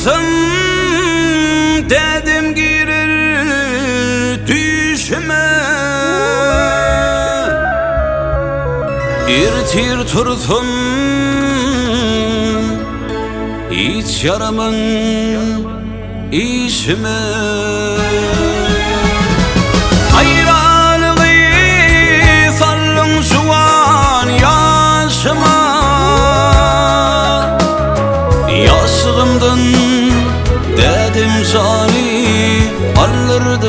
tursam dedim girer düşme. İrtir tursam hiç yaramın işime. Hayranlığı sallın şu an yaşıma. Yaşlığımdan dedim zani alırdım.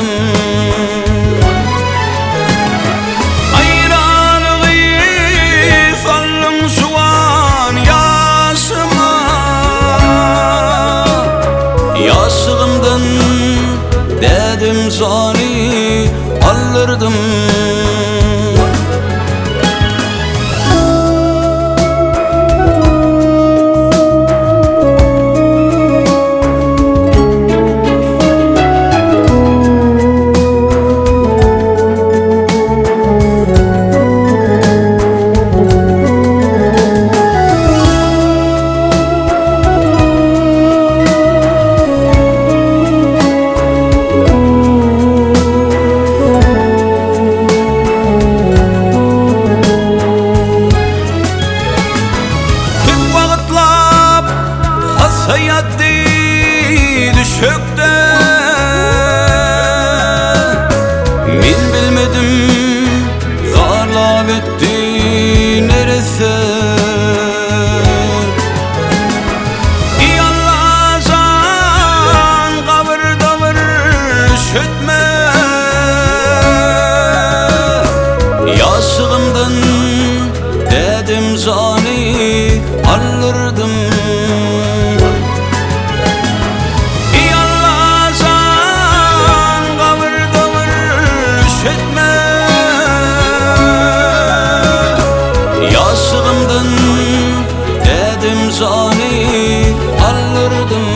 Hayranlığı sallın şu an yaşıma. Yaşlığımdan dedim zani alırdım. Hayatı düşükte min bilmedim zarlap etti neresi. İyi Allah'san kabır davır şütme. Yaşlığımdan dedim zani alırdım. Yaşlığımdan dedim zani alırdım.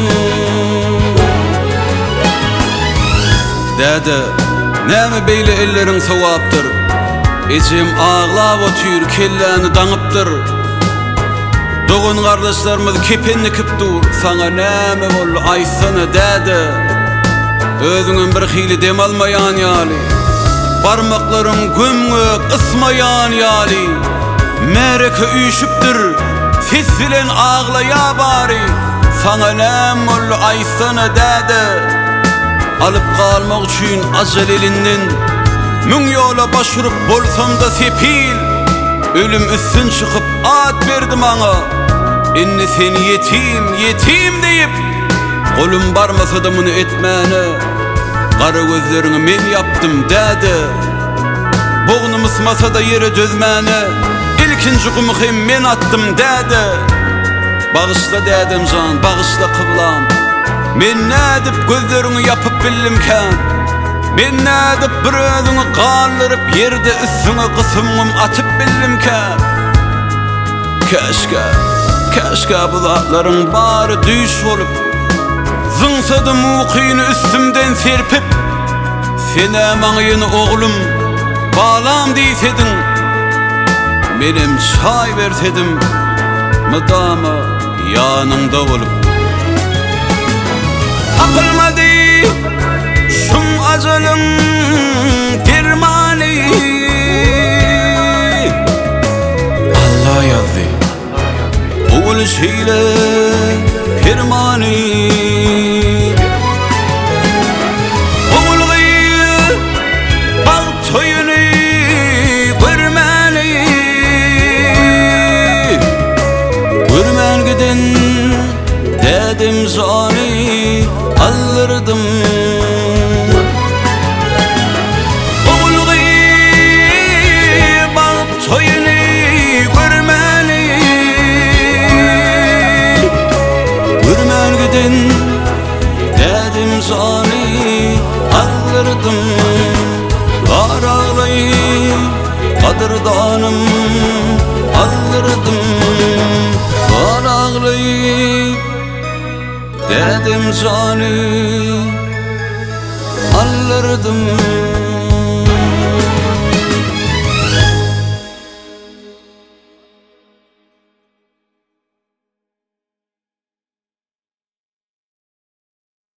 Dede, näme beýle ellerin sowapdyr? Ejim ağlap otýur, kelleni daňypdyr. Dogun gardaşlarymyz kepenni kipdur, saňa näme boldy aýtsana dede. Özüňem bir hili dem almaýan ýaly, barmaklaryň gömgök ısmaýan ýaly. Mereke üýşüpdir, ses bilen ağlaya bari. Saňa näme boldy aýtsana dede. Alyp galmak üçin ajal elinden müň ýola başyryp bolsam da sepil. Ölüm üstün çykyp at berdi maňa. Inni seni yetim, yetim diýip golum barmasa da muny etmäne. Gara gözleriňi men yapdym dede. Boğnum ısmasa da yere dözmäne. İlkinci gumyhy men attım dede. Bağışla dedem can, bağışla kıblam. Men nädip gözleriňi yapıp billimken, men nädip bir özüňi galdyryp yerde üstüňe gysymym atyp billimken. Keşke bu zatlaryň bary düş bolup, zıňsady mukyny üstümden serpip, sene maňyny oglum balam diýsediň. Benim çay versedim mıdama yanında olup. Akılmadı şun ajalın firmani. Allah yazdı oğul şeyle firmani. Dedim zani alırdım. Oğulgy bağıp toyunu görmeli. Görmelgiden dedim zani alırdım. Var ağlayıp kadırdanım alırdım. Var ağlayıp dedim zani alırdım.